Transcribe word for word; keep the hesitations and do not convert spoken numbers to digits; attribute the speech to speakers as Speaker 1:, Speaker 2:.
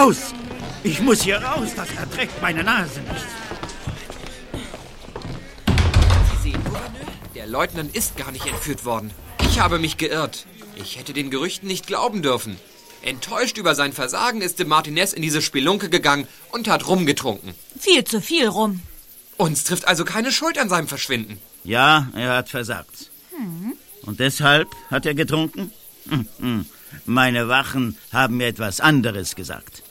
Speaker 1: Raus! Ich muss hier raus, das erträgt meine Nase nicht.
Speaker 2: Sie sehen, Gouverneur, der Leutnant ist gar nicht entführt worden. Ich habe mich geirrt. Ich hätte den Gerüchten nicht glauben dürfen. Enttäuscht über sein Versagen ist de Martinez in diese Spelunke gegangen und hat rumgetrunken.
Speaker 3: Viel zu viel rum.
Speaker 2: Uns trifft also keine Schuld an seinem Verschwinden.
Speaker 1: Ja, er hat versagt. Hm. Und deshalb hat er getrunken? Hm, hm. Meine Wachen haben mir etwas anderes gesagt.